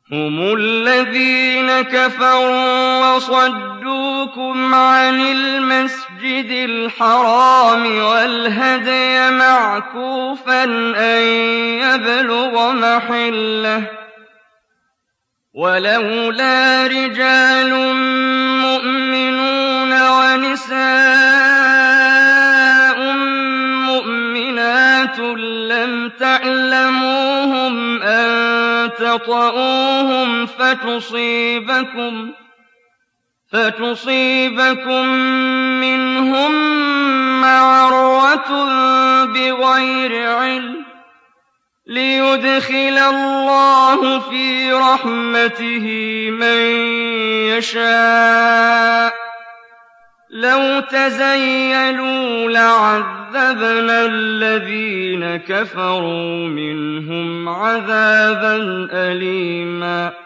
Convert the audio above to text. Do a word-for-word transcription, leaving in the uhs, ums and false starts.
هم الذين كفروا وصدوكم عن المسجد الحرام والهدي معكوفا أن يبلغ محله ولولا رجال مؤمنون ونساء مؤمنات لم تعلموهم أن تطؤوهم فتصيبكم فتصيبكم منهم معرة بغير علم ليدخل الله في رحمته من يشاء لو تزيلوا لعذبنا الذين كفروا منهم عذابا أليما